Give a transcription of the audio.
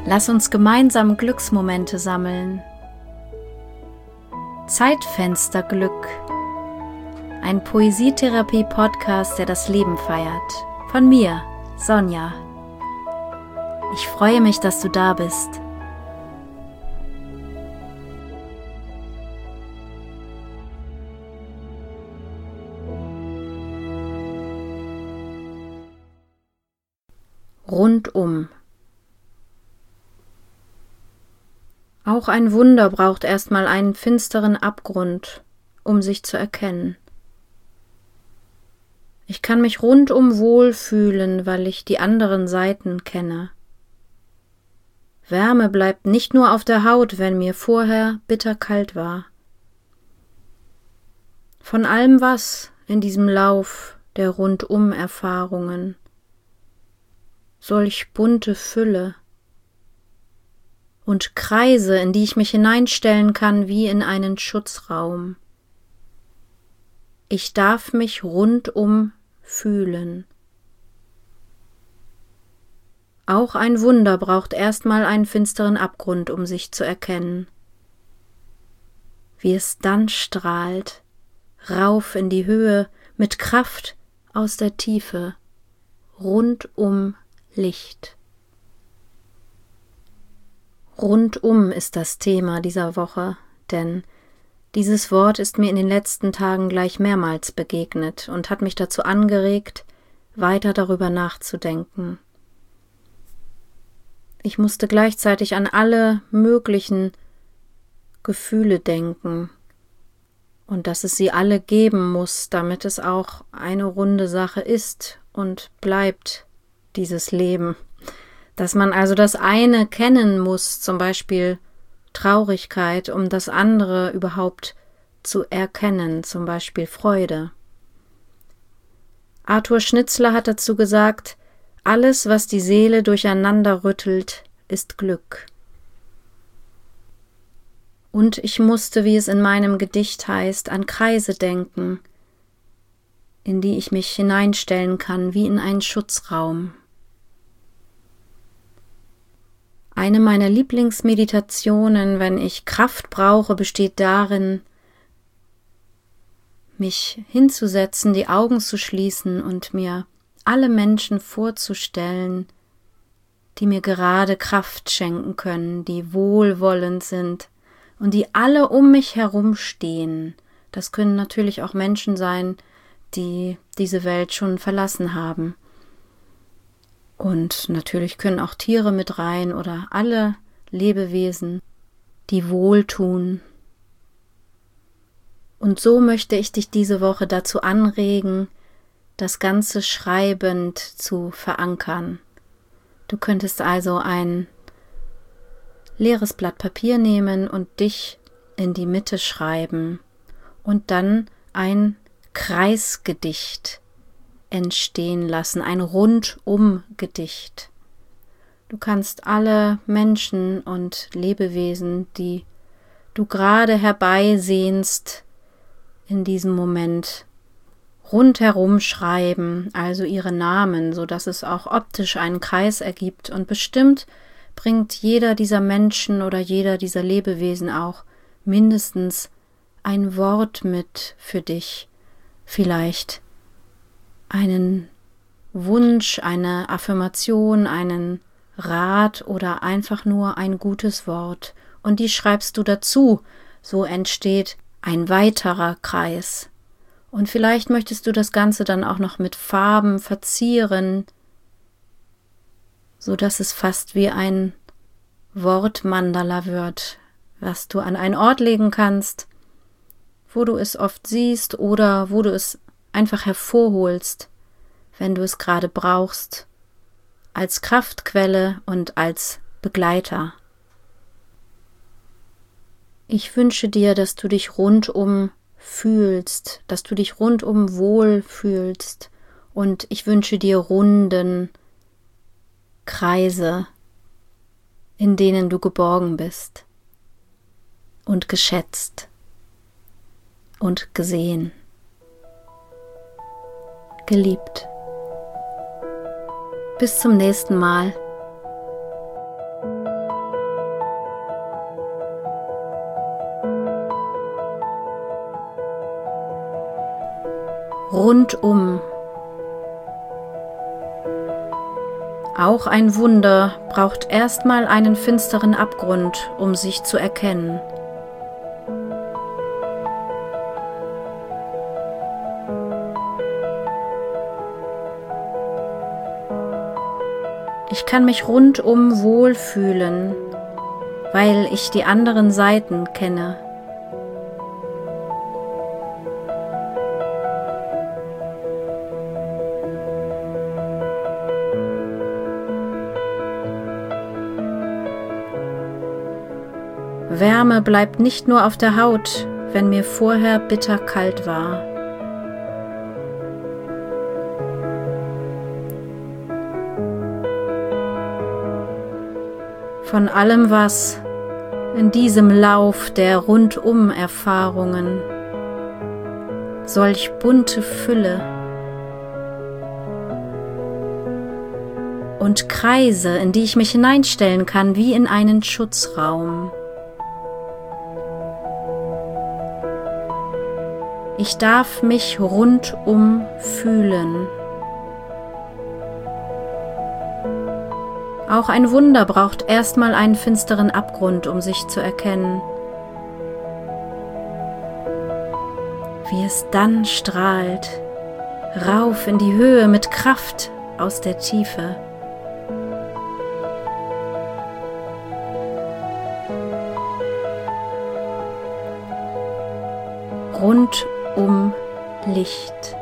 Lass uns gemeinsam Glücksmomente sammeln. Zeitfensterglück. Ein Poesietherapie-Podcast, der das Leben feiert. Von mir, Sonja. Ich freue mich, dass du da bist. Rundum. Auch ein Wunder braucht erstmal einen finsteren Abgrund, um sich zu erkennen. Ich kann mich rundum wohlfühlen, weil ich die anderen Seiten kenne. Wärme bleibt nicht nur auf der Haut, wenn mir vorher bitterkalt war. Von allem was in diesem Lauf der Rundum-Erfahrungen, solch bunte Fülle und Kreise, in die ich mich hineinstellen kann wie in einen Schutzraum. Ich darf mich rundum fühlen. Auch ein Wunder braucht erstmal einen finsteren Abgrund, um sich zu erkennen. Wie es dann strahlt, rauf in die Höhe, mit Kraft aus der Tiefe, rundum Licht. Rundum ist das Thema dieser Woche, denn dieses Wort ist mir in den letzten Tagen gleich mehrmals begegnet und hat mich dazu angeregt, weiter darüber nachzudenken. Ich musste gleichzeitig an alle möglichen Gefühle denken und dass es sie alle geben muss, damit es auch eine runde Sache ist und bleibt, dieses Leben. Dass man also das eine kennen muss, zum Beispiel Traurigkeit, um das andere überhaupt zu erkennen, zum Beispiel Freude. Arthur Schnitzler hat dazu gesagt, alles, was die Seele durcheinander rüttelt, ist Glück. Und ich musste, wie es in meinem Gedicht heißt, an Kreise denken, in die ich mich hineinstellen kann, wie in einen Schutzraum. Eine meiner Lieblingsmeditationen, wenn ich Kraft brauche, besteht darin, mich hinzusetzen, die Augen zu schließen und mir alle Menschen vorzustellen, die mir gerade Kraft schenken können, die wohlwollend sind und die alle um mich herum stehen. Das können natürlich auch Menschen sein, die diese Welt schon verlassen haben. Und natürlich können auch Tiere mit rein oder alle Lebewesen, die wohltun. Und so möchte ich dich diese Woche dazu anregen, das Ganze schreibend zu verankern. Du könntest also ein leeres Blatt Papier nehmen und dich in die Mitte schreiben und dann ein Kreisgedicht entstehen lassen, ein Rundum-Gedicht. Du kannst alle Menschen und Lebewesen, die du gerade herbeisehnst, in diesem Moment rundherum schreiben, also ihre Namen, so dass es auch optisch einen Kreis ergibt. Und bestimmt bringt jeder dieser Menschen oder jeder dieser Lebewesen auch mindestens ein Wort mit für dich, vielleicht einen Wunsch, eine Affirmation, einen Rat oder einfach nur ein gutes Wort. Und die schreibst du dazu. So entsteht ein weiterer Kreis. Und vielleicht möchtest du das Ganze dann auch noch mit Farben verzieren, so dass es fast wie ein Wortmandala wird, was du an einen Ort legen kannst, wo du es oft siehst oder wo du es einfach hervorholst, wenn du es gerade brauchst, als Kraftquelle und als Begleiter. Ich wünsche dir, dass du dich rundum fühlst, dass du dich rundum wohl fühlst und ich wünsche dir runden Kreise, in denen du geborgen bist und geschätzt und gesehen. Geliebt. Bis zum nächsten Mal. rundum. Auch ein Wunder braucht erstmal einen finsteren Abgrund, um sich zu erkennen. Ich kann mich rundum wohlfühlen, weil ich die anderen Seiten kenne. Wärme bleibt nicht nur auf der Haut, wenn mir vorher bitterkalt war. Von allem, was in diesem Lauf der Rundum-Erfahrungen, solch bunte Fülle und Kreise, in die ich mich hineinstellen kann, wie in einen Schutzraum. Ich darf mich rundum fühlen. Auch ein Wunder braucht erstmal einen finsteren Abgrund, um sich zu erkennen. Wie es dann strahlt, rauf in die Höhe mit Kraft aus der Tiefe. Rundum Licht.